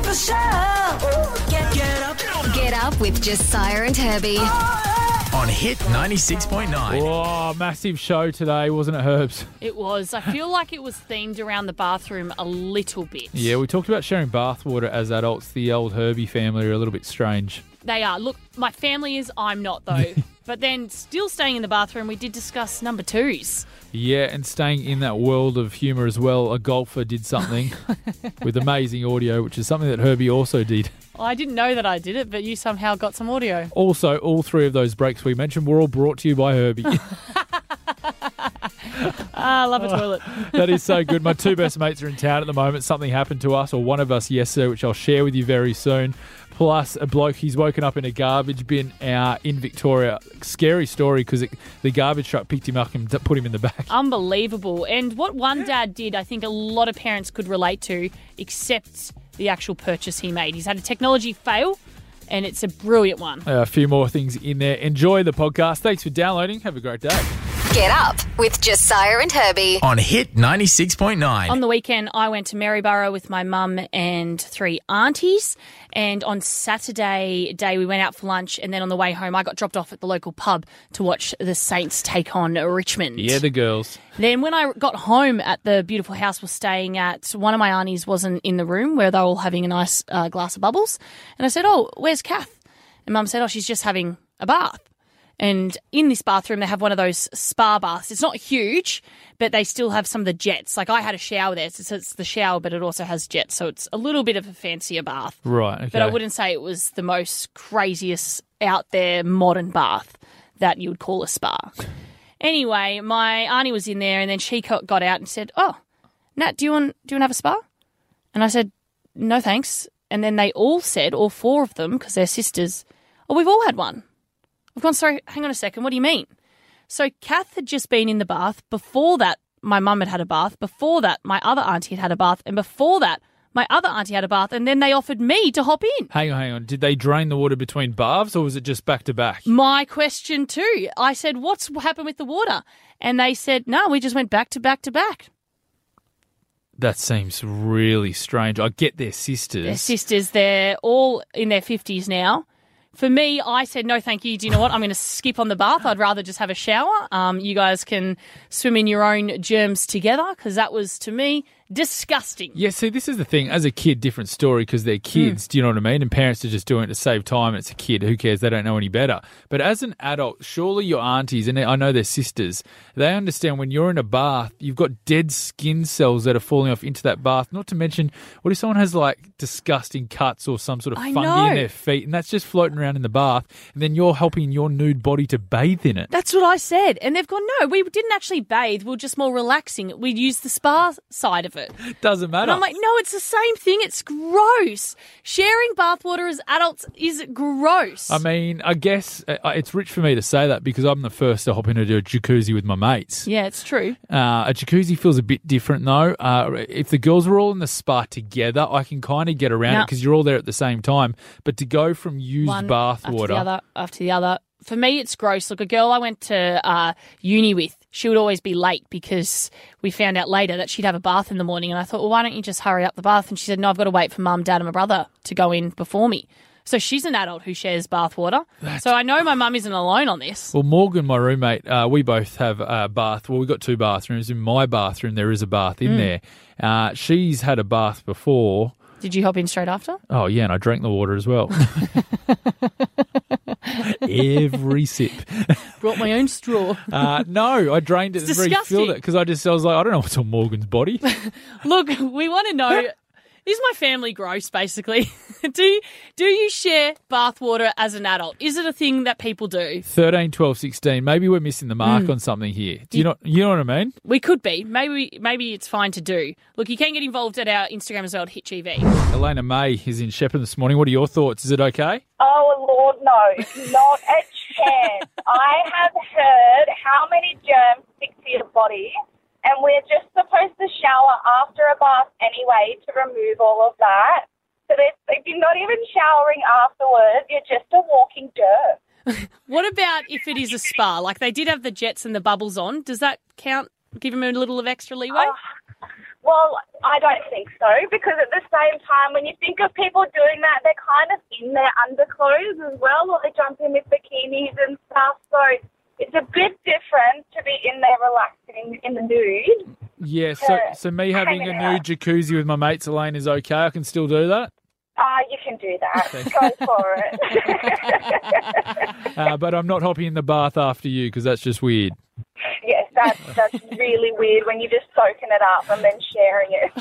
the show. Get up with Josiah and Herbie. On Hit 96.9. Oh, massive show today, wasn't it, Herbs? It was. I feel like it was themed around the bathroom a little bit. Yeah, we talked about sharing bathwater as adults. The old Herbie family are a little bit strange. They are. Look, my family is. I'm not, though. But then still staying in the bathroom, we did discuss number twos. Yeah, and staying in that world of humour as well, a golfer did something with amazing audio, which is something that Herbie also did. I didn't know that I did it, but you somehow got some audio. Also, all three of those breaks we mentioned were all brought to you by Herbie. I love a toilet. That is so good. My two best mates are in town at the moment. Something happened to us, or one of us yesterday, which I'll share with you very soon. Plus, a bloke, he's woken up in a garbage bin in Victoria. Scary story because the garbage truck picked him up and put him in the back. Unbelievable. And what one dad did, I think a lot of parents could relate to, except the actual purchase he made. He's had a technology fail, and it's a brilliant one. A few more things in there. Enjoy the podcast. Thanks for downloading. Have a great day. Get up with Josiah and Herbie. On Hit 96.9. On the weekend, I went to Maryborough with my mum and three aunties. And on Saturday day, we went out for lunch. And then on the way home, I got dropped off at the local pub to watch the Saints take on Richmond. Yeah, the girls. Then when I got home at the beautiful house we're staying at, one of my aunties wasn't in the room where they were all having a nice glass of bubbles. And I said, "Oh, where's Kath?" And Mum said, "Oh, she's just having a bath." And in this bathroom, they have one of those spa baths. It's not huge, but they still have some of the jets. Like I had a shower there. So it's the shower, but it also has jets. So it's a little bit of a fancier bath. Right, okay. But I wouldn't say it was the most craziest out there modern bath that you would call a spa. Anyway, my auntie was in there and then she got out and said, "Oh, Nat, do you want to have a spa?" And I said, "No, thanks." And then they all said, all four of them, because they're sisters, "Oh, we've all had one." I've gone, "Sorry, hang on a second, what do you mean?" So Kath had just been in the bath. Before that, my mum had a bath. Before that, my other auntie had a bath. And before that, my other auntie had a bath. And then they offered me to hop in. Hang on. Did they drain the water between baths or was it just back to back? My question too. I said, "What's happened with the water?" And they said, "No, we just went back to back to back." That seems really strange. I get their sisters. They're sisters. They're all in their 50s now. For me, I said, "No, thank you. Do you know what? I'm going to skip on the bath. I'd rather just have a shower. You guys can swim in your own germs together," because that was, to me, disgusting. Yeah, see, this is the thing. As a kid, different story because they're kids. Do you know what I mean? And parents are just doing it to save time. And it's a kid. Who cares? They don't know any better. But as an adult, surely your aunties, and I know they're sisters, they understand when you're in a bath, you've got dead skin cells that are falling off into that bath. Not to mention, what if someone has like disgusting cuts or some sort of fungi in their feet and that's just floating around in the bath and then you're helping your nude body to bathe in it? That's what I said. And they've gone, "No, we didn't actually bathe. We were just more relaxing. We used the spa side of it." Doesn't matter. And I'm like, "No, it's the same thing. It's gross. Sharing bathwater as adults is gross." I mean, I guess it's rich for me to say that because I'm the first to hop into a jacuzzi with my mates. Yeah, it's true. A jacuzzi feels a bit different though. If the girls were all in the spa together, I can kind of get around it because you're all there at the same time. But to go from used bath water after the other, for me, it's gross. Look, a girl I went to uni with, she would always be late because we found out later that she'd have a bath in the morning. And I thought, "Well, why don't you just hurry up the bath?" And she said, "No, I've got to wait for Mum, Dad and my brother to go in before me." So she's an adult who shares bath water. So I know my mum isn't alone on this. Well, Morgan, my roommate, we both have a bath. Well, we've got two bathrooms. In my bathroom, there is a bath in there. She's had a bath before. Did you hop in straight after? Oh, yeah, and I drank the water as well. Every sip. Brought my own straw. No, I drained it and refilled it because I was like, I don't know what's on Morgan's body. Look, we want to know, is my family gross, basically? Do you share bathwater as an adult? Is it a thing that people do? 13, 12, 16. Maybe we're missing the mark on something here. You know what I mean? We could be. Maybe it's fine to do. Look, you can get involved at our Instagram as well, at HitGV. Elena May is in Shepparton this morning. What are your thoughts? Is it okay? Oh, Lord, no. Not a chance. I have heard how many germs stick to your body, and we're just supposed to shower after a bath anyway to remove all of that. So if you're not even showering afterwards, you're just a walking dirt. What about if it is a spa? Like they did have the jets and the bubbles on. Does that count? Give them a little of extra leeway? Well, I don't think so, because at the same time, when you think of people doing that, they're kind of in their underclothes as well, or they jump in with bikinis and stuff. So it's a bit different to be in there relaxing in the nude. Yeah, so me having a nude jacuzzi with my mates, Elaine, is okay? I can still do that? You can do that. Go for it. But I'm not hopping in the bath after you, because that's just weird. Yes, that's really weird when you're just soaking it up and then sharing it.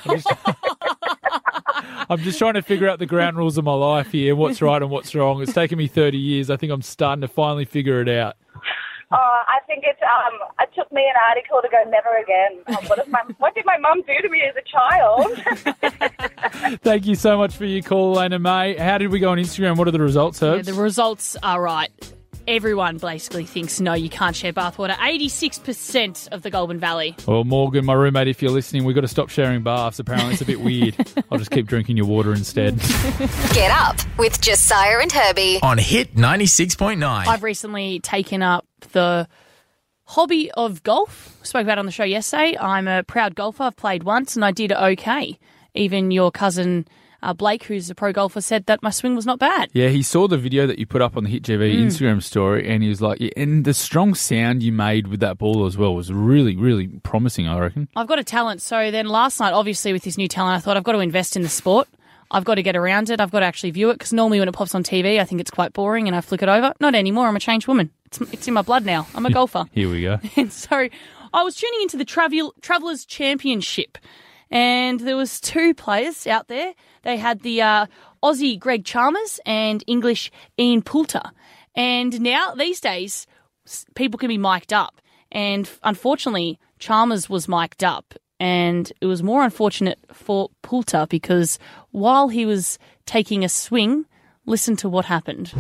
I'm just trying to figure out the ground rules of my life here, what's right and what's wrong. It's taken me 30 years. I think I'm starting to finally figure it out. I think it took me an article to go never again. What did my mum do to me as a child? Thank you so much for your call, Elena May. How did we go on Instagram? What are the results, Herbs? Yeah, the results are right. Everyone basically thinks, no, you can't share bathwater. 86% of the Goulburn Valley. Well, Morgan, my roommate, if you're listening, we've got to stop sharing baths. Apparently it's a bit weird. I'll just keep drinking your water instead. Get up with Josiah and Herbie. On Hit 96.9. I've recently taken up the hobby of golf. Spoke about it on the show yesterday. I'm a proud golfer. I've played once and I did okay. Even your cousin Blake, who's a pro golfer, said that my swing was not bad. Yeah, he saw the video that you put up on the Hit TV Instagram story, and he was like, yeah, and the strong sound you made with that ball as well was really, really promising, I reckon. I've got a talent. So then last night, obviously with this new talent, I thought I've got to invest in the sport. I've got to get around it. I've got to actually view it, because normally when it pops on TV, I think it's quite boring and I flick it over. Not anymore. I'm a changed woman. It's in my blood now. I'm a golfer. Here we go. And so I was tuning into the Travellers Championship, and there was two players out there. They had the Aussie Greg Chalmers and English Ian Poulter. And now, these days, people can be mic'd up. And unfortunately, Chalmers was mic'd up. And it was more unfortunate for Poulter, because while he was taking a swing, listen to what happened.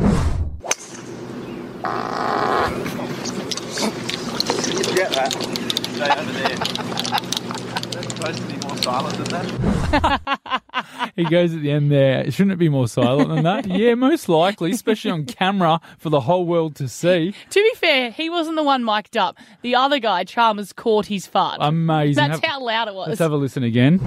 Get that. Stay over there. That's supposed to be more silent than that. He goes at the end there, shouldn't it be more silent than that? Yeah, most likely, especially on camera for the whole world to see. To be fair, he wasn't the one mic'd up. The other guy, Chalmers, caught his fart. Amazing. That's how loud it was. Let's have a listen again.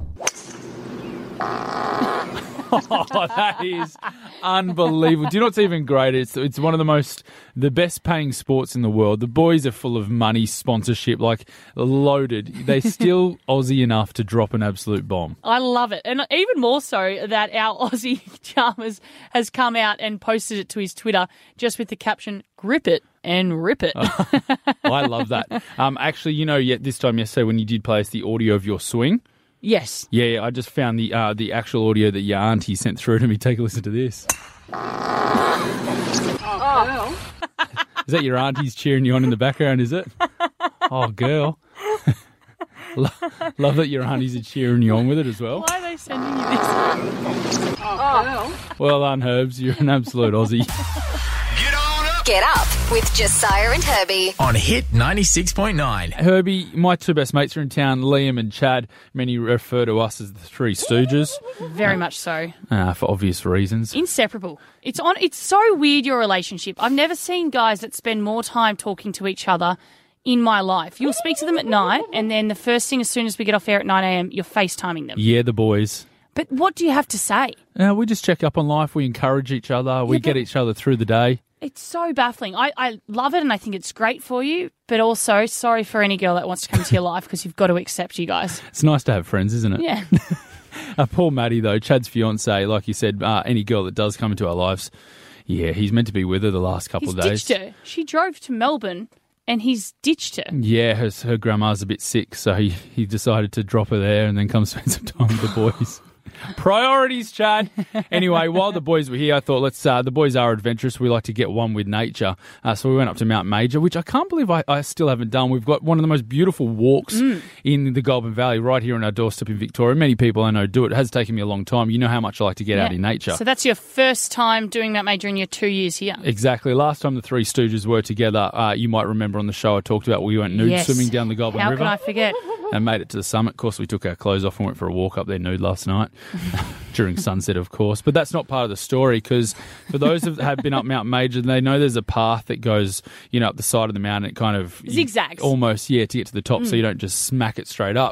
Oh, that is unbelievable. Do you know what's even greater? It's one of the best paying sports in the world. The boys are full of money, sponsorship, like loaded. They're still Aussie enough to drop an absolute bomb. I love it. And even more so that our Aussie Chalmers has come out and posted it to his Twitter just with the caption, "Grip it and rip it." I love that. Actually, this time yesterday when you did play us the audio of your swing. Yes. Yeah, I just found the actual audio that your auntie sent through to me. Take a listen to this. Oh. Is that your auntie's cheering you on in the background, is it? Oh, girl. Love that your aunties are cheering you on with it as well. Why are they sending you this? Oh. Well done, Herbs. You're an absolute Aussie. Get up with Josiah and Herbie. On Hit 96.9. Herbie, my two best mates are in town, Liam and Chad. Many refer to us as the Three Stooges. Very much so. For obvious reasons. Inseparable. It's so weird, your relationship. I've never seen guys that spend more time talking to each other in my life. You'll speak to them at night, and then the first thing, as soon as we get off air at 9 a.m, you're FaceTiming them. Yeah, the boys. But what do you have to say? We just check up on life. We encourage each other. We get each other through the day. It's so baffling. I love it and I think it's great for you, but also sorry for any girl that wants to come into your life, because you've got to accept you guys. It's nice to have friends, isn't it? Yeah. Poor Maddie, though, Chad's fiancée, like you said, any girl that does come into our lives, yeah, he's meant to be with her the last couple of days. He's ditched her. She drove to Melbourne and he's ditched her. Yeah, her grandma's a bit sick, so he decided to drop her there and then come spend some time with the boys. Priorities, Chad. Anyway, while the boys were here, I thought the boys are adventurous. We like to get one with nature. So we went up to Mount Major, which I can't believe I still haven't done. We've got one of the most beautiful walks in the Goulburn Valley right here on our doorstep in Victoria. Many people I know do it. It has taken me a long time. You know how much I like to get out in nature. So that's your first time doing Mount Major in your 2 years here. Exactly. Last time the Three Stooges were together, you might remember on the show I talked about we went nude swimming down the Goulburn River. How can I forget? And made it to the summit. Of course, we took our clothes off and went for a walk up there nude last night. During sunset, of course. But that's not part of the story, because for those that have been up Mount Major, they know there's a path that goes, up the side of the mountain. It kind of zigzags. Almost, to get to the top, so you don't just smack it straight up. Yeah.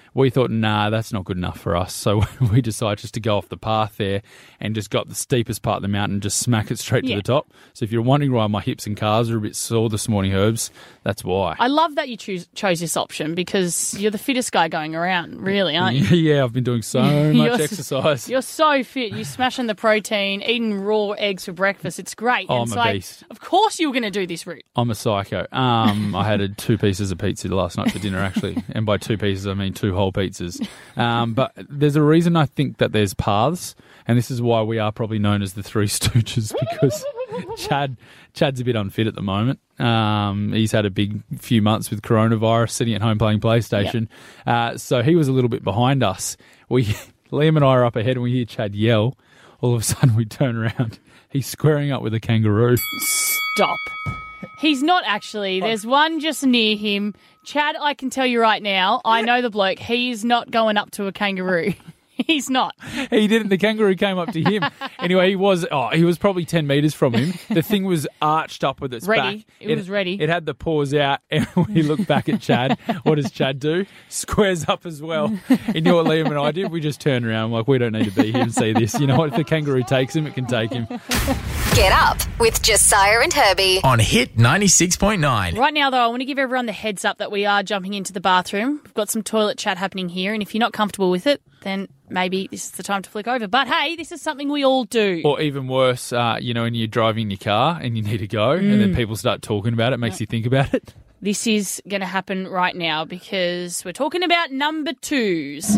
we thought, nah, that's not good enough for us. So we decided just to go off the path there and just got the steepest part of the mountain and just smack it straight to the top. So if you're wondering why my hips and calves are a bit sore this morning, Herbs, that's why. I love that you chose this option because you're the fittest guy going around, really, aren't you? Yeah, I've been doing so much exercise. You're so fit. You're smashing the protein, eating raw eggs for breakfast. It's great. Oh, and I'm a beast. Of course you were going to do this route. I'm a psycho. I had 2 pieces of pizza last night for dinner, actually. And by 2 pieces, I mean 2 whole pizzas. But there's a reason I think that there's paths, and this is why we are probably known as the Three Stooges, because Chad's a bit unfit at the moment. He's had a big few months with coronavirus, sitting at home playing PlayStation. So he was a little bit behind us. Liam and I are up ahead, and we hear Chad yell. All of a sudden, we turn around. He's squaring up with a kangaroo. Stop. He's not actually. There's one just near him. Chad, I can tell you right now, I know the bloke. He's not going up to a kangaroo. He's not. He didn't. The kangaroo came up to him. Anyway, he was probably 10 metres from him. The thing was arched up with its back. It was ready. It had the paws out, and when he looked back at Chad, what does Chad do? Squares up as well. You know what Liam and I did? We just turned around like, we don't need to be here and see this. You know what? If the kangaroo takes him, it can take him. Get up with Josiah and Herbie. On Hit 96.9. Right now, though, I want to give everyone the heads up that we are jumping into the bathroom. We've got some toilet chat happening here, and if you're not comfortable with it, then maybe this is the time to flick over. But hey, this is something we all do. Or even worse, when you're driving in your car and you need to go, and then people start talking about it, makes you think about it. This is going to happen right now because we're talking about number 2s.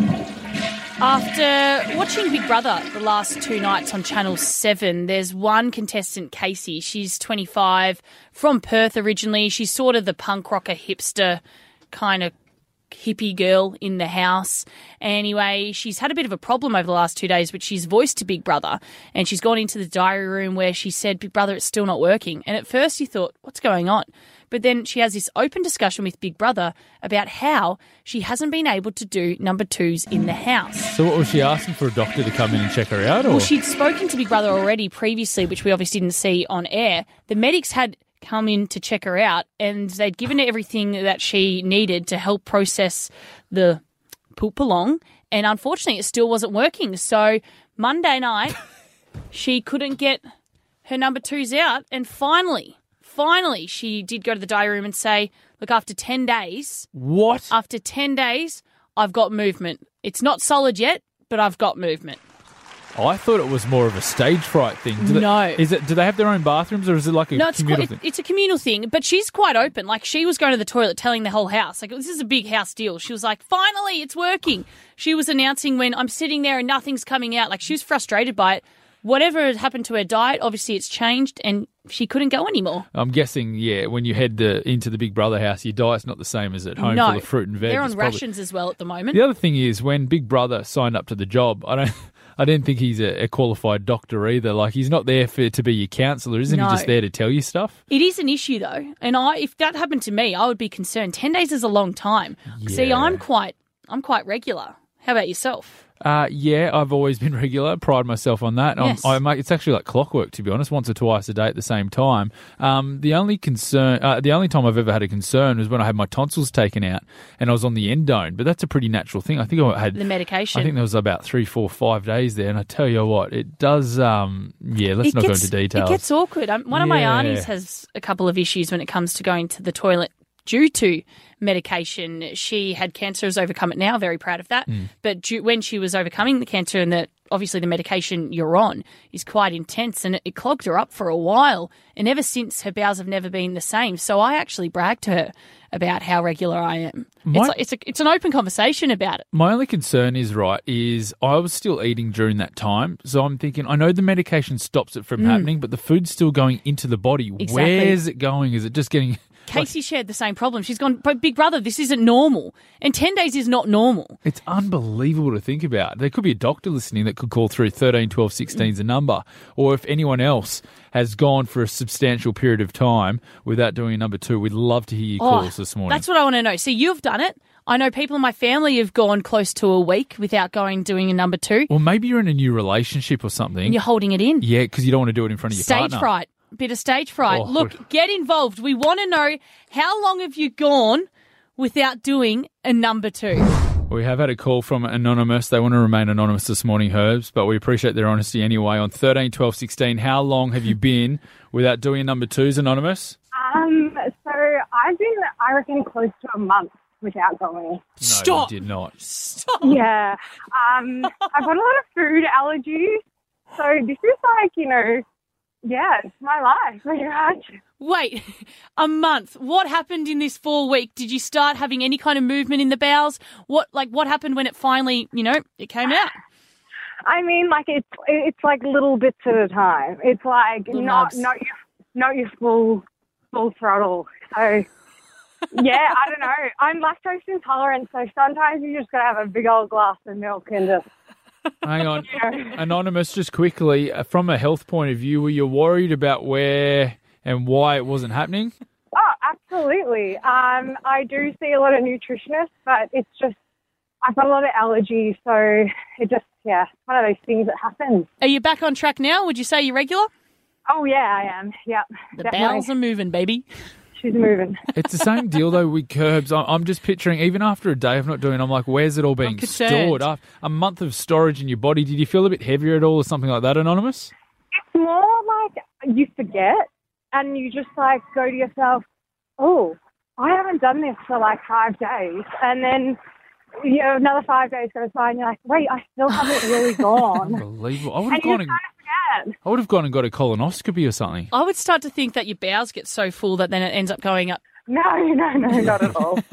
After watching Big Brother the last 2 nights on Channel 7, there's one contestant, Casey. She's 25, from Perth originally. She's sort of the punk rocker hipster kind of hippie girl in the house. Anyway, she's had a bit of a problem over the last 2 days, which she's voiced to Big Brother, and she's gone into the diary room where she said, Big Brother, it's still not working. And at first you thought, what's going on? But then she has this open discussion with Big Brother about how she hasn't been able to do number 2s in the house. So what was she asking for, a doctor to come in and check her out? Or? Well, she'd spoken to Big Brother already previously, which we obviously didn't see on air. The medics had come in to check her out, and they'd given her everything that she needed to help process the poop along, and unfortunately it still wasn't working. So Monday night she couldn't get her number 2s out, and finally she did go to the diary room and say, look, after 10 days... What? After 10 days, I've got movement. It's not solid yet, but I've got movement. I thought it was more of a stage fright thing. Do they have their own bathrooms, or is it like a communal thing? It's a communal thing, but she's quite open. Like, she was going to the toilet telling the whole house, like, this is a big house deal. She was like, finally, it's working. She was announcing when I'm sitting there and nothing's coming out. Like, she was frustrated by it. Whatever had happened to her diet, obviously it's changed, and she couldn't go anymore. I'm guessing, when you head into the Big Brother house, your diet's not the same as at home full of fruit and veg. They're on rations as well at the moment. The other thing is, when Big Brother signed up to the job, I didn't think he's a qualified doctor either. Like, he's not there to be your counsellor, isn't he? Just there to tell you stuff? It is an issue, though. And if that happened to me, I would be concerned. 10 days is a long time. Yeah. See, I'm quite regular. How about yourself? I've always been regular. Pride myself on that. Yes. It's actually like clockwork, to be honest, once or twice a day at the same time. The only time I've ever had a concern was when I had my tonsils taken out and I was on the endone. But that's a pretty natural thing. I think I had the medication. I think there was about 3, 4, 5 days there, and I tell you what, it does. Let's not go into details. It gets awkward. One of my aunties has a couple of issues when it comes to going to the toilet due to medication. She had cancer, has overcome it now, very proud of that. But when she was overcoming the cancer, and obviously the medication you're on is quite intense, and it clogged her up for a while. And ever since, her bowels have never been the same. So I actually bragged to her about how regular I am. It's an open conversation about it. My only concern is I was still eating during that time. So I'm thinking, I know the medication stops it from happening, but the food's still going into the body. Exactly. Where's it going? Is it just getting... Casey shared the same problem. She's gone, but Big Brother, this isn't normal. And 10 days is not normal. It's unbelievable to think about. There could be a doctor listening that could call through 13 12 16 is a number. Or if anyone else has gone for a substantial period of time without doing a number 2, we'd love to hear your calls this morning. That's what I want to know. See, you've done it. I know people in my family have gone close to a week without doing a number 2. Well, maybe you're in a new relationship or something. And you're holding it in. Yeah, because you don't want to do it in front of your partner. Stage fright. Bit of stage fright. Look, get involved. We want to know, how long have you gone without doing a number 2? We have had a call from Anonymous. They want to remain anonymous this morning, Herbs, but we appreciate their honesty anyway. On 13, 12, 16, how long have you been without doing number twos, Anonymous? So I've been, I reckon, close to a month without going. Stop. No, you did not. Stop. Yeah. I've got a lot of food allergies. So this is like, it's my life, pretty much. Wait, a month. What happened in this 4 week? Did you start having any kind of movement in the bowels? What happened when it finally, it came out? I mean, like it's like little bits at a time. It's like Little not nubs. your full throttle. So yeah, I don't know. I'm lactose intolerant, so sometimes you just gotta have a big old glass of milk and just. Hang on. Anonymous, just quickly, from a health point of view, were you worried about where and why it wasn't happening? Oh, absolutely. I do see a lot of nutritionists, but it's just I've got a lot of allergies, so it just, it's one of those things that happens. Are you back on track now? Would you say you're regular? Oh, yeah, I am. Yep. The definitely. bowels are moving, baby. She's moving. It's the same deal, though, with Curbs. I'm just picturing, even after a day of not doing it, I'm like, where's it all being concerned. stored? A month of storage in your body. Did you feel a bit heavier at all or something like that, Anonymous? It's more like you forget and you just like go to yourself, oh, I haven't done this for like 5 days. And then, another 5 days goes by and you're like, wait, I still haven't really gone. Unbelievable. I would And have you gone kind and, of forget. I would have gone and got a colonoscopy or something. I would start to think that your bowels get so full that then it ends up going up. No, not at all.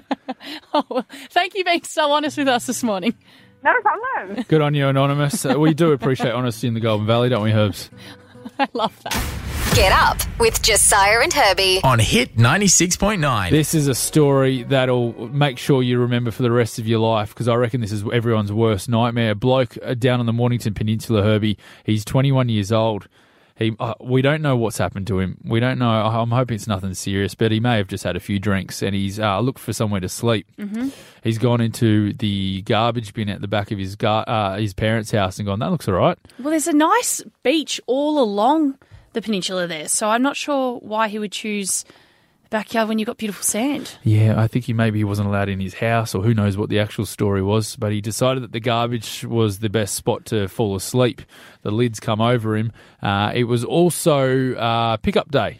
Oh, well, thank you for being so honest with us this morning. No problem. Good on you, Anonymous. We do appreciate honesty in the Golden Valley, don't we, Herbs? I love that. Get up with Josiah and Herbie. On Hit 96.9. This is a story that'll make sure you remember for the rest of your life, because I reckon this is everyone's worst nightmare. A bloke down on the Mornington Peninsula, Herbie, he's 21 years old. We don't know what's happened to him. We don't know. I'm hoping it's nothing serious, but he may have just had a few drinks and he's looked for somewhere to sleep. Mm-hmm. He's gone into the garbage bin at the back of his parents' house and gone, that looks all right. Well, there's a nice beach all along the peninsula there, so I'm not sure why he would choose the backyard when you've got beautiful sand. Yeah, I think maybe he wasn't allowed in his house, or who knows what the actual story was, but he decided that the garbage was the best spot to fall asleep. The lids come over him. It was also pickup day.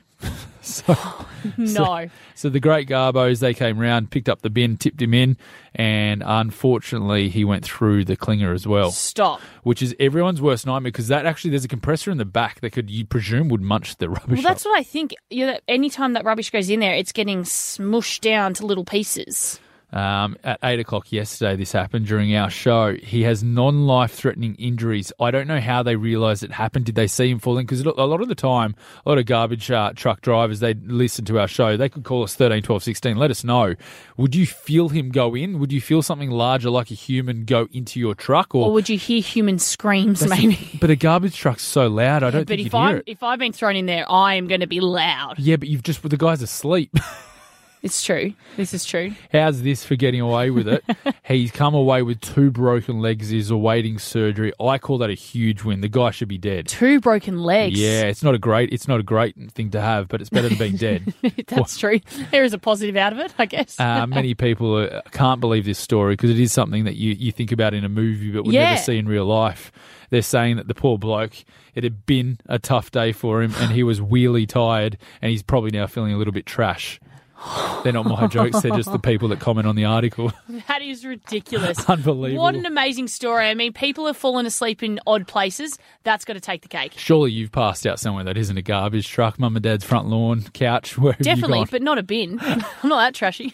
So the great Garbos, they came round, picked up the bin, tipped him in, and unfortunately he went through the clinger as well. Stop. Which is everyone's worst nightmare, because there's a compressor in the back that you presume would munch the rubbish Well, that's up. what I think. Any time that rubbish goes in there, it's getting smushed down to little pieces. At 8 o'clock yesterday, this happened during our show. He has non-life-threatening injuries. I don't know how they realised it happened. Did they see him falling? Because a lot of the time, a lot of garbage truck drivers, they listen to our show. They could call us 13, 12, 16. Let us know. Would you feel him go in? Would you feel something larger like a human go into your truck? Or would you hear human screams, maybe? But a garbage truck's so loud, I don't think you'd hear it. If I've been thrown in there, I am going to be loud. Yeah, but the guy's asleep. It's true. This is true. How's this for getting away with it? He's come away with 2 broken legs. He's awaiting surgery. I call that a huge win. The guy should be dead. 2 broken legs. Yeah, it's not a great thing to have, but it's better than being dead. That's true. There is a positive out of it, I guess. Many people can't believe this story because it is something that you think about in a movie but would never see in real life. They're saying that the poor bloke, it had been a tough day for him and he was really tired and he's probably now feeling a little bit trash. They're not my jokes. They're just the people that comment on the article. That is ridiculous. Unbelievable. What an amazing story. I mean, people have fallen asleep in odd places. That's got to take the cake. Surely you've passed out somewhere that isn't a garbage truck, mum and dad's front lawn, couch, where have you Definitely, gone? but not a bin. I'm not that trashy.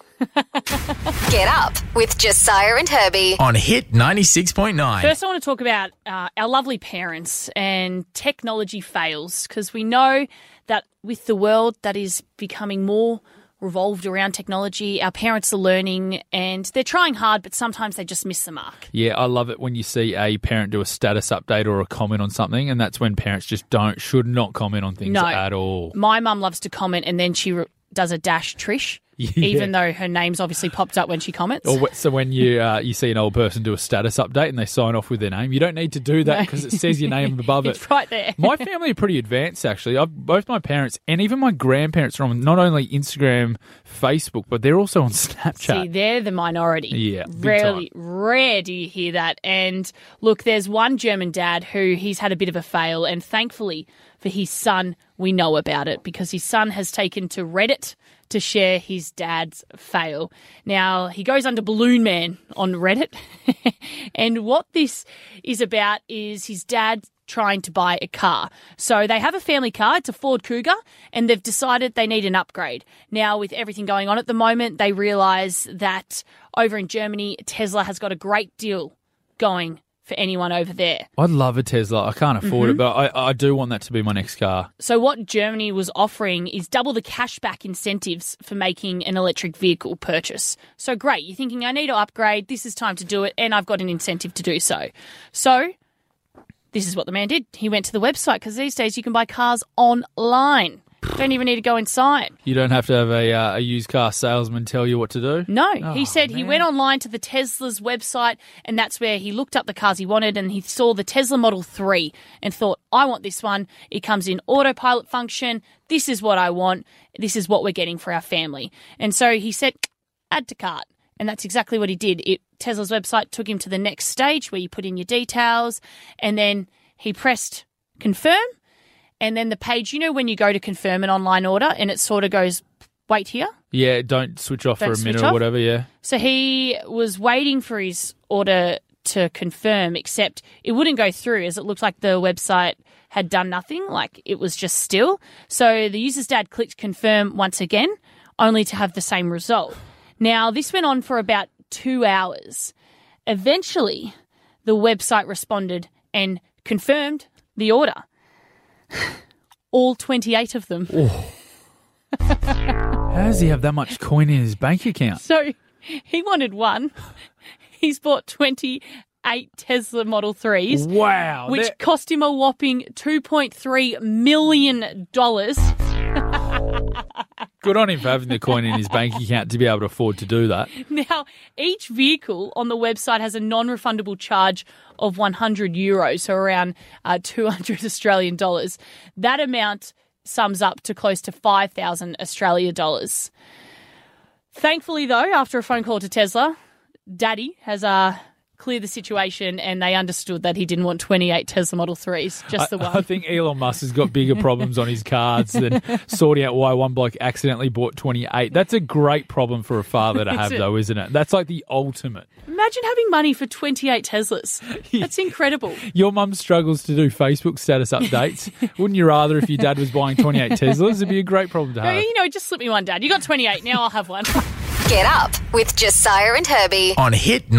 Get up with Josiah and Herbie. On Hit 96.9. First, I want to talk about our lovely parents and technology fails, because we know that with the world that is becoming more revolved around technology, our parents are learning and they're trying hard, but sometimes they just miss the mark. Yeah, I love it when you see a parent do a status update or a comment on something, and that's when parents just should not comment on things at all. My mum loves to comment and then she does a dash Trish even though her name's obviously popped up when she comments. So when you see an old person do a status update and they sign off with their name, you don't need to do that because it says your name above it. It's right there. My family are pretty advanced, actually. Both my parents and even my grandparents are on not only Instagram, Facebook, but they're also on Snapchat. See, they're the minority. Yeah, big time. Rare do you hear that. And look, there's one German dad who he's had a bit of a fail, and thankfully for his son, we know about it because his son has taken to Reddit to share his dad's fail. Now, he goes under Balloon Man on Reddit, and what this is about is his dad trying to buy a car. So they have a family car, it's a Ford Cougar, and they've decided they need an upgrade. Now, with everything going on at the moment, they realise that over in Germany, Tesla has got a great deal going for anyone over there. I'd love a Tesla. I can't afford it, but I do want that to be my next car. So what Germany was offering is double the cashback incentives for making an electric vehicle purchase. So great, you're thinking, I need to upgrade, this is time to do it, and I've got an incentive to do so. So this is what the man did. He went to the website because these days you can buy cars online. Don't even need to go inside. You don't have to have a used car salesman tell you what to do? No. He said he went online to the Tesla's website, and that's where he looked up the cars he wanted, and he saw the Tesla Model 3 and thought, I want this one. It comes in autopilot function. This is what I want. This is what we're getting for our family. And so he said, add to cart. And that's exactly what he did. Tesla's website took him to the next stage where you put in your details, and then he pressed confirm. And then the page, you know, when you go to confirm an online order and it sort of goes, wait here. Yeah, don't switch off for a minute or whatever, yeah. So he was waiting for his order to confirm, except it wouldn't go through as it looked like the website had done nothing, like it was just still. So the user's dad clicked confirm once again, only to have the same result. Now, this went on for about 2 hours. Eventually, the website responded and confirmed the order. All 28 of them. How does he have that much coin in his bank account? So he wanted one. He's bought 28 Tesla Model 3s. Wow. Which cost him a whopping $2.3 million. Good on him for having the coin in his bank account to be able to afford to do that. Now, each vehicle on the website has a non-refundable charge of €100, so around 200 Australian dollars. That amount sums up to close to 5,000 Australian dollars. Thankfully, though, after a phone call to Tesla, Daddy has cleared the situation and they understood that he didn't want 28 Tesla Model 3s, just the one. I think Elon Musk has got bigger problems on his cards than sorting out why one bloke accidentally bought 28. That's a great problem for a father to have, though, isn't it? That's like the ultimate. Imagine having money for 28 Teslas. That's incredible. Your mum struggles to do Facebook status updates. Wouldn't you rather if your dad was buying 28 Teslas? It'd be a great problem to have. You know, just slip me one, Dad. You got 28, now I'll have one. Get up with Josiah and Herbie. On Hit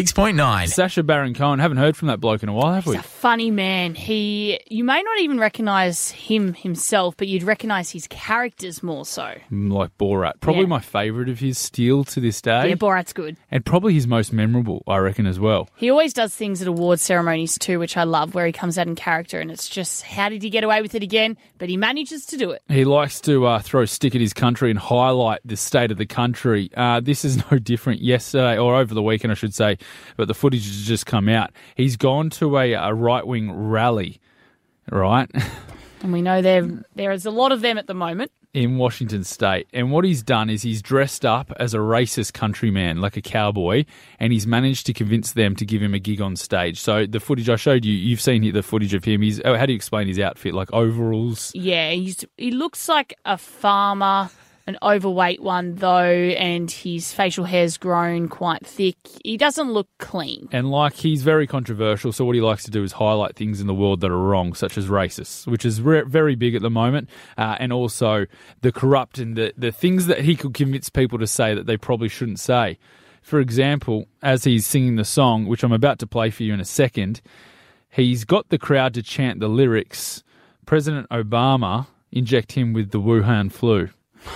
96.9. Sacha Baron Cohen, haven't heard from that bloke in a while, have we? He's a funny man. You may not even recognise him himself, but you'd recognise his characters more so. Like Borat. Probably my favourite of his still to this day. Yeah, Borat's good. And probably his most memorable, I reckon, as well. He always does things at award ceremonies too, which I love, where he comes out in character and it's just, how did he get away with it again? But he manages to do it. He likes to throw a stick at his country and highlight the state of the country. This is no different. Yesterday, or over the weekend, I should say, but the footage has just come out. He's gone to a right-wing rally, right? And we know there is a lot of them at the moment. In Washington State. And what he's done is he's dressed up as a racist countryman, like a cowboy, and he's managed to convince them to give him a gig on stage. So the footage I showed you, you've seen the footage of him. How do you explain his outfit? Like overalls? Yeah, he looks like a farmer. An overweight one, though, and his facial hair's grown quite thick. He doesn't look clean. And, he's very controversial, so what he likes to do is highlight things in the world that are wrong, such as racists, which is very big at the moment, and also the corrupt and the things that he could convince people to say that they probably shouldn't say. For example, as he's singing the song, which I'm about to play for you in a second, he's got the crowd to chant the lyrics, President Obama, inject him with the Wuhan flu.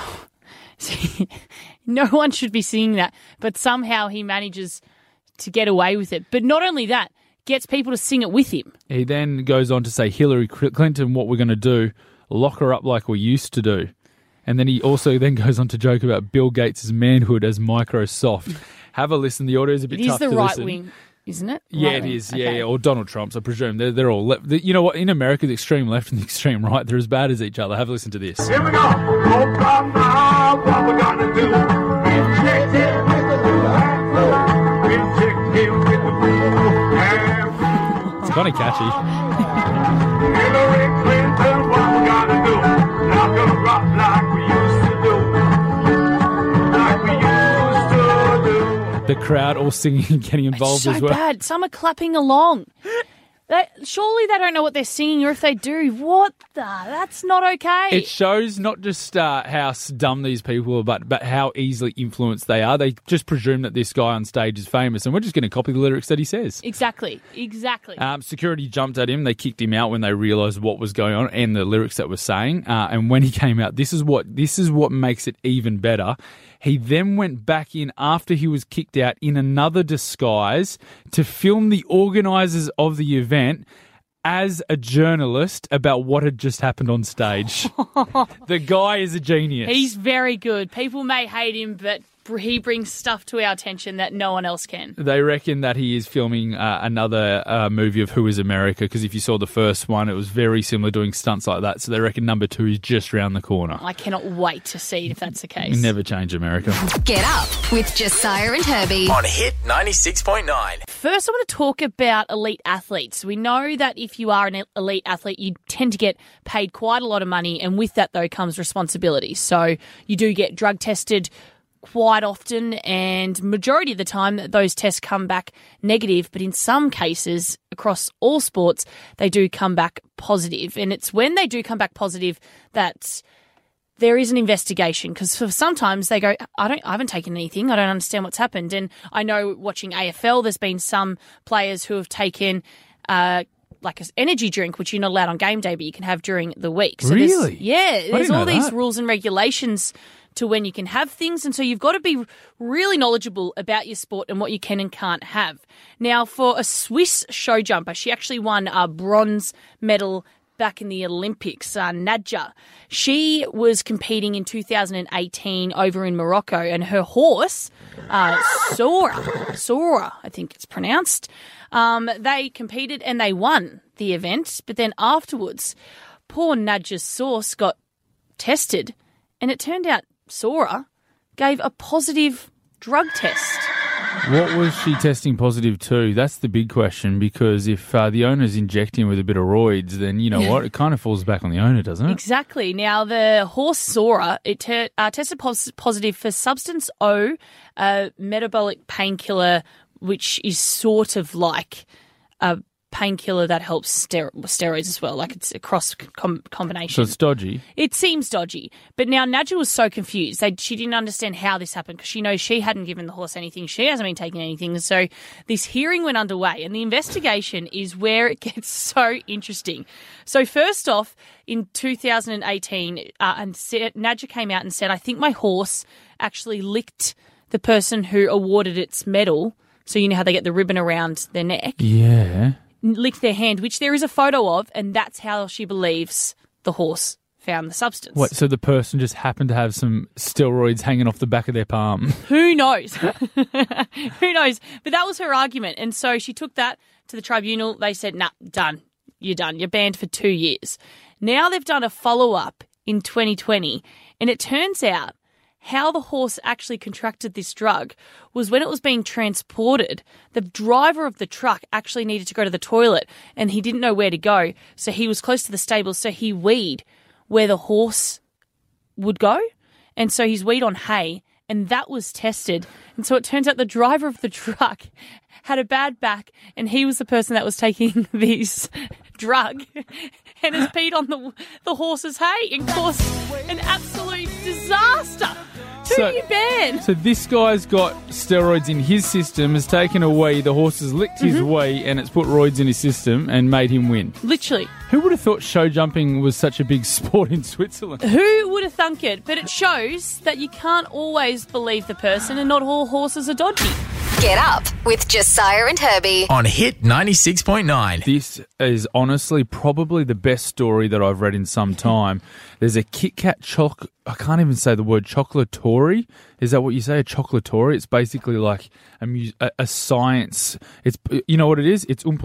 See, no one should be singing that, but somehow he manages to get away with it. But not only that, gets people to sing it with him. He then goes on to say, Hillary Clinton, what we're going to do, lock her up like we used to do. And then he also then goes on to joke about Bill Gates' manhood as Microsoft. Have a listen. The audio is a bit It is tough the to right listen. wing, isn't it? Yeah, Right it wing. is. Okay. Yeah, or Donald Trump's, I presume. They're all left. You know what? In America, the extreme left and the extreme right, they're as bad as each other. Have a listen to this. Here we go. Oh, come now, what we gonna do? Inject him with the blue. Inject him with the blue. It's kind of catchy. Hillary Clinton, what we gonna do? Knock 'em rock like we used to do. Like we used to do. The crowd all singing and getting involved so as well. bad. Some are clapping along. Surely they don't know what they're singing, or if they do, what the? That's not okay. It shows not just how dumb these people are, but how easily influenced they are. They just presume that this guy on stage is famous, and we're just going to copy the lyrics that he says. Exactly. Security jumped at him. They kicked him out when they realised what was going on and the lyrics that were saying. And when he came out, this is what makes it even better. He then went back in after he was kicked out in another disguise to film the organisers of the event as a journalist about what had just happened on stage. The guy is a genius. He's very good. People may hate him, but he brings stuff to our attention that no one else can. They reckon that he is filming another movie of Who is America, because if you saw the first one, it was very similar, doing stunts like that. So they reckon number 2 is just round the corner. I cannot wait to see if that's the case. Never change America. Get up with Josiah and Herbie. On Hit 96.9. First, I want to talk about elite athletes. We know that if you are an elite athlete, you tend to get paid quite a lot of money, and with that, though, comes responsibility. So you do get drug tested quite often, and majority of the time those tests come back negative, but in some cases across all sports they do come back positive. And it's when they do come back positive that there is an investigation, because sometimes they go, I haven't taken anything, I don't understand what's happened. And I know watching AFL, there's been some players who have taken like an energy drink, which you're not allowed on game day, but you can have during the week. So really? There's all these that. rules and regulations to when you can have things, and so you've got to be really knowledgeable about your sport and what you can and can't have. Now, for a Swiss show jumper, she actually won a bronze medal back in the Olympics, Nadja. She was competing in 2018 over in Morocco, and her horse, Sora, I think it's pronounced, they competed and they won the event, but then afterwards, poor Nadja's horse got tested, and it turned out Sora gave a positive drug test. What was she testing positive to? That's the big question, because if the owner's injecting with a bit of roids, then you know what? It kind of falls back on the owner, doesn't it? Exactly. Now, the horse Sora, it tested positive for Substance O, a metabolic painkiller, which is sort of like a painkiller that helps steroids as well. Like, it's a cross combination. So it's dodgy. It seems dodgy. But now Nadja was so confused. She didn't understand how this happened, because she knows she hadn't given the horse anything. She hasn't been taking anything. So this hearing went underway, and the investigation is where it gets so interesting. So first off, in 2018, Nadja came out and said, I think my horse actually licked the person who awarded its medal. So you know how they get the ribbon around their neck? Yeah. Licked their hand, which there is a photo of, and that's how she believes the horse found the substance. What, so the person just happened to have some steroids hanging off the back of their palm? Who knows? Who knows? But that was her argument. And so she took that to the tribunal. They said, nah, done. You're done. You're banned for 2 years. Now they've done a follow-up in 2020, and it turns out how the horse actually contracted this drug was when it was being transported, the driver of the truck actually needed to go to the toilet, and he didn't know where to go. So he was close to the stable, so he weed where the horse would go. And so he's weed on hay, and that was tested. And so it turns out the driver of the truck had a bad back, and he was the person that was taking this drug and has peed on the horse's hay and caused an absolute disaster. 2 year ban. So this guy's got steroids in his system, has taken a wee, the horse has licked his wee, and it's put roids in his system and made him win. Literally. Who would have thought show jumping was such a big sport in Switzerland? Who would have thunk it? But it shows that you can't always believe the person, and not all horses are dodgy. Get up with Josiah and Herbie. On Hit 96.9. This is honestly probably the best story that I've read in some time. There's a Kit Kat I can't even say the word chocolatory. Is that what you say, a chocolatory? It's basically like a science. It's, you know what it is? It's Oompa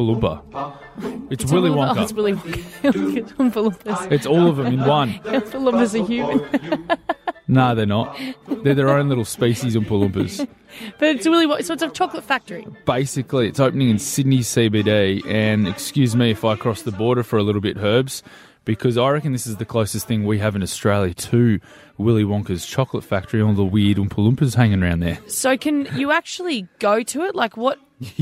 Loompa. It's Willy Wonka. Oh, it's Willy Wonka. It's Oompa Loompas. It's all of them in one. Oompa Loompas are human. No, they're not. They're their own little species, Oompa Loompas. But it's Willy Wonka, so it's a chocolate factory. Basically, it's opening in Sydney CBD, and excuse me if I cross the border for a little bit, Herbs, because I reckon this is the closest thing we have in Australia to Willy Wonka's chocolate factory, all the weird Oompa Loompas hanging around there. So can you actually go to it? Like, what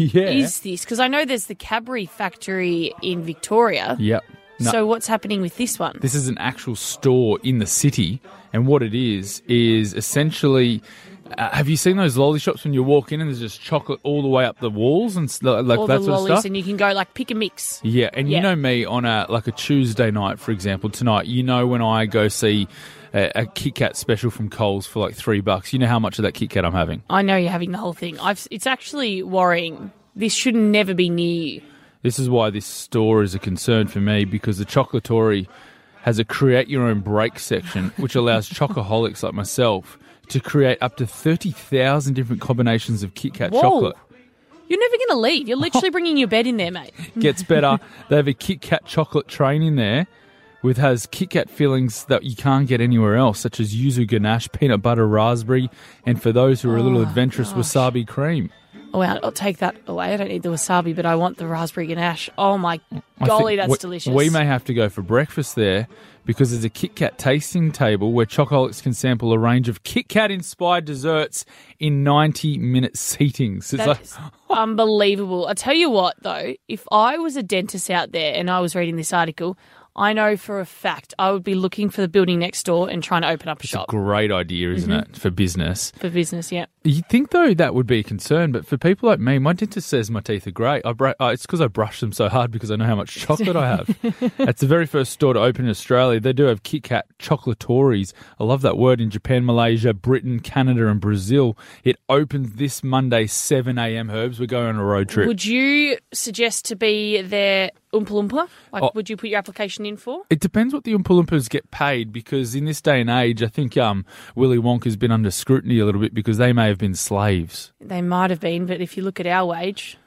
is this? Because I know there's the Cadbury factory in Victoria. Yep. No. So what's happening with this one? This is an actual store in the city, and what it is essentially... have you seen those lolly shops when you walk in and there's just chocolate all the way up the walls and like all that the sort of lollies, stuff? and you can go like pick a mix. Yeah, and you know me on a Tuesday night, for example, tonight. You know when I go see a Kit Kat special from Coles for like $3, you know how much of that Kit Kat I'm having. I know you're having the whole thing. It's actually worrying. This should never be near you. This is why this store is a concern for me, because the Chocolatory has a create your own break section, which allows chocoholics like myself to create up to 30,000 different combinations of Kit Kat chocolate. You're never going to leave. You're literally bringing your bed in there, mate. Gets better. They have a Kit Kat chocolate train in there has Kit Kat fillings that you can't get anywhere else, such as yuzu ganache, peanut butter, raspberry, and for those who are a little adventurous, wasabi cream. Oh, wow, I'll take that away. I don't need the wasabi, but I want the raspberry ganache. Oh, my golly, that's delicious. We may have to go for breakfast there, because there's a Kit Kat tasting table where chocoholics can sample a range of Kit Kat-inspired desserts in 90-minute seatings. That's unbelievable. I tell you what, though, if I was a dentist out there and I was reading this article, I know for a fact I would be looking for the building next door and trying to open up a shop. It's a great idea, isn't it, for business? For business, yeah. You'd think, though, that would be a concern, but for people like me, my dentist says my teeth are great. It's because I brush them so hard because I know how much chocolate I have. It's the very first store to open in Australia. They do have Kit Kat chocolatories. I love that word, in Japan, Malaysia, Britain, Canada and Brazil. It opens this Monday, 7 a.m, Herbs. We're going on a road trip. Would you suggest to be their Oompa Loompa? Would you put your application in for? It depends what the Oompa Loompas get paid, because in this day and age, I think Willy Wonka's been under scrutiny a little bit because they may have been slaves. They might have been, but if you look at our wage...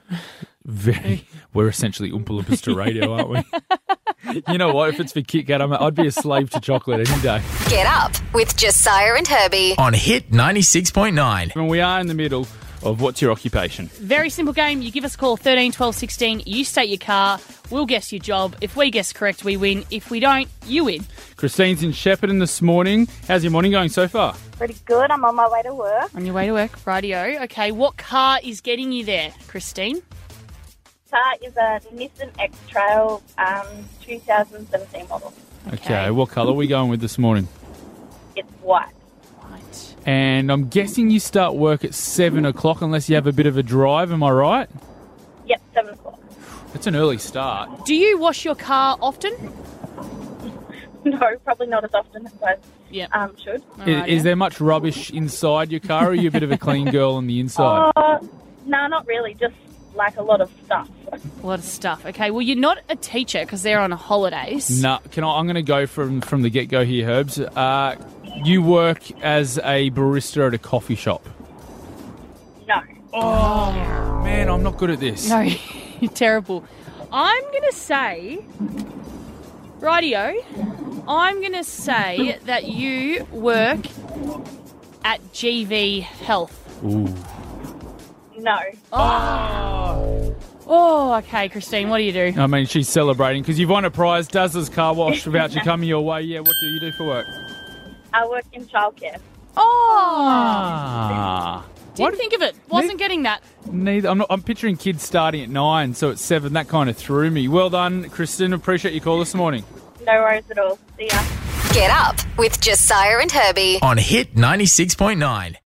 We're essentially Oompa Loompas to radio, aren't we? You know what? If it's for Kit Kat, I'd be a slave to chocolate any day. Get up with Josiah and Herbie. On Hit 96.9. And we are in the middle of what's your occupation. Very simple game. You give us a call, 13 12 16. You state your car. We'll guess your job. If we guess correct, we win. If we don't, you win. Christine's in Shepparton this morning. How's your morning going so far? Pretty good. I'm on my way to work. On your way to work. Rightio. Okay, what car is getting you there, Christine? Car is a Nissan X-Trail 2017 model. Okay, what colour are we going with this morning? It's white. Right. And I'm guessing you start work at 7 o'clock unless you have a bit of a drive, am I right? Yep, 7 o'clock. It's an early start. Do you wash your car often? No, probably not as often as I should. Is there much rubbish inside your car, or are you a bit of a clean girl on the inside? No, not really. Just like a lot of stuff. A lot of stuff. Okay, well, you're not a teacher because they're on holidays. No, I'm going to go from the get-go here, Herbs. You work as a barista at a coffee shop. No. Oh, man, I'm not good at this. No, you're terrible. I'm going to say... Rightio. I'm going to say that you work at GV Health. Ooh. No. Oh, okay, Christine, what do you do? I mean, she's celebrating because you've won a prize. Dazzler's car wash voucher coming your way. Yeah, what do you do for work? I work in childcare. Didn't think of it. Wasn't getting that. Neither. I'm picturing kids starting at 9, so at 7. That kind of threw me. Well done, Kristen. Appreciate your call this morning. No worries at all. See ya. Get up with Josiah and Herbie. On Hit 96.9.